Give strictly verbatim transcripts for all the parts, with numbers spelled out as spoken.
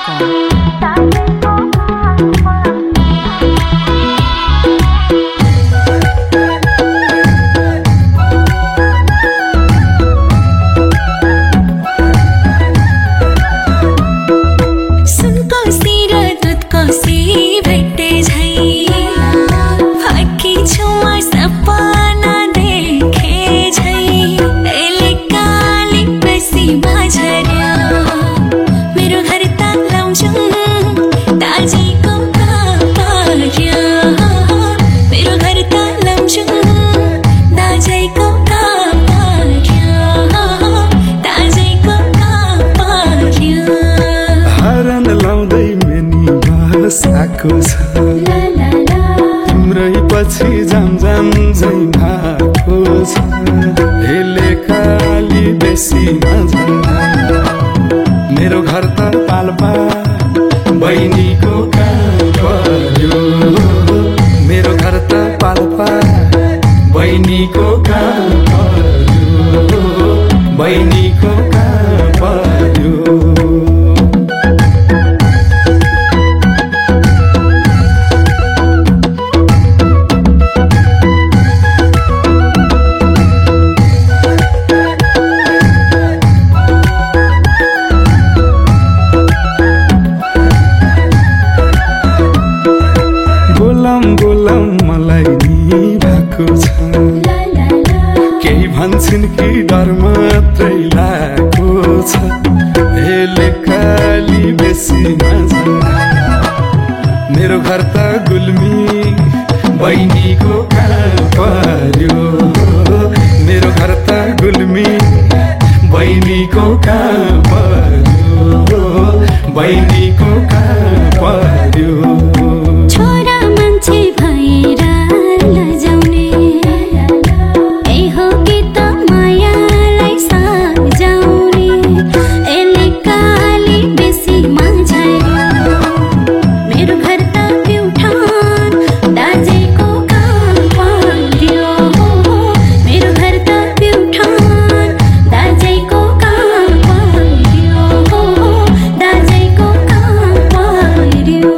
Com. तिम्रै पछि जाम जाम झै भएको छ हेले काली बेसी मजा मेरो घर त पाल्पा बहिनीको काम पर्यो मेरो घर त पाल्पा बहिनीको काम पर्यो बहिनीको काम पर्यो केही भन्छन् कि डर मात्रै लागेको छ हेले काली बेसी मजा मेरो घर त गुल्मी बहिनीको काम पर्यो मेरो घर त गुल्मी बहिनीको काम पर्यो बहिनीको काम पर्यो छोरा मान्छे भएर लजाउने ए हो कि त मायालाई सजाउने एले काली बेसी मजा मेरो घर त प्युठान दाजेको काम पर्यो मेरो घर त प्युठान दाजेको काम पर्यो दाजेको काम पर्यो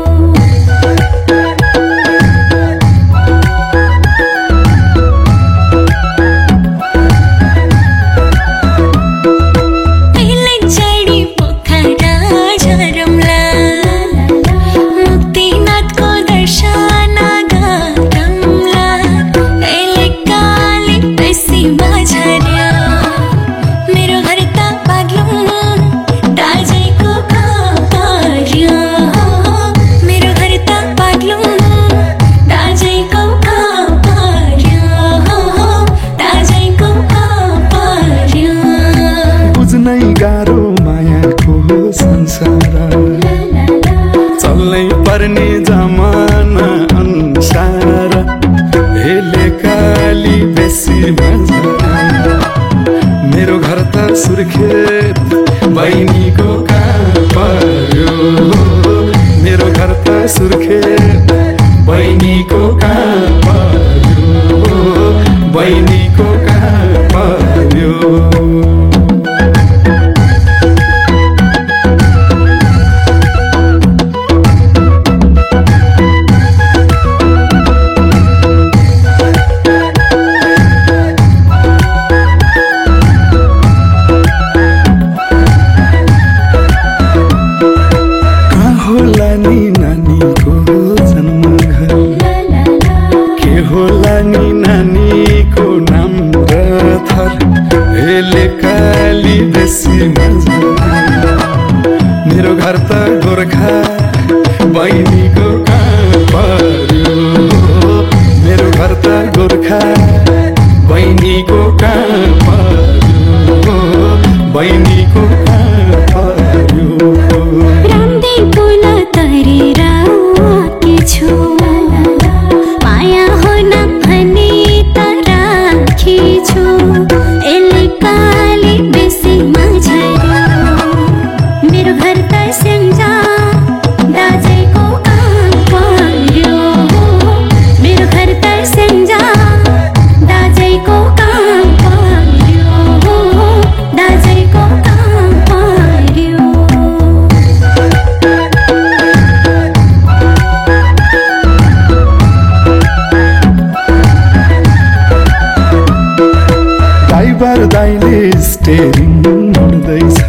गाह्रो मायाको संसार चल्नै पर्ने जमाना अनुसार हेले काली बेसी मजा मेरो घर त सुर्खेत बहिनीको काम पर्यो मेरो घर त सुर्खेत बहिनीको काम पर्यो बहिनीको काम पर्यो नानीको नाम रथर हेले काली बेसी मजा मेरो घर त गोर्खा बहिनीको काम पर्यो मेरो घर त गोर्खा बहिनीको काम पर्यो बहिनीको काम पर्यो रामदेव बोला तरेर के छु माया होन भने त राखेछु एले काली बेसी मजा मेरो घर त स्याङ्जा ड्राइभर दाइले स्टेरिङ मोड्दैछ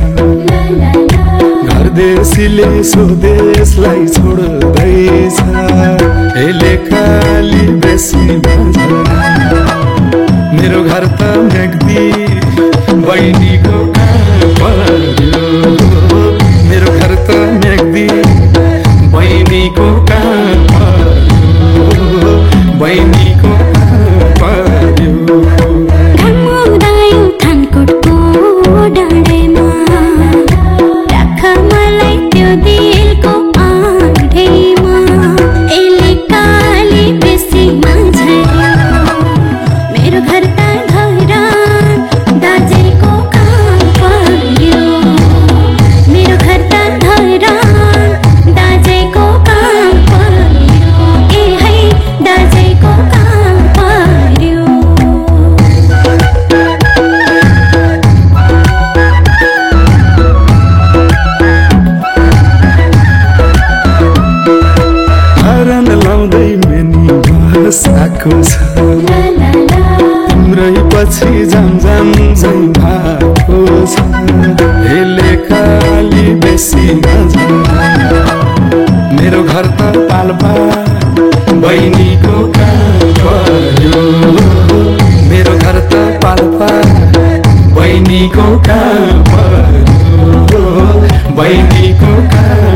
घरदेशीले स्वदेशलाई छोड्दैछ यसले खाली बेसी मेरो घर त म्याग्दी बहिनीको कहाँ पर्यो मेरो घर त म्याग्दी बहिनीको कहाँ पर्यो बहिनीको कहाँ पर्यो घामुदायो थानकोटको डाँडेमा राख मलाई त्यो दिलको आँधेमा यसले काली बेसी माझ्या मेरो घर त धरान दाजेको कहाँ पर्यो मेरो घर त धरान दाजेको कहाँ पर्यो ए है दाजेको कहाँ पर्यो हरन लाउँदै मेनी बस आएको छ तिम्रै पछि जाम जाम झै भएको छ यसले खाली बेसी मेरो घर त पाल्पा बहिनीको कहाँ पर्यो मेरो घर त पाल्पा बहिनीको कहाँ पर्यो बहिनीको कहाँ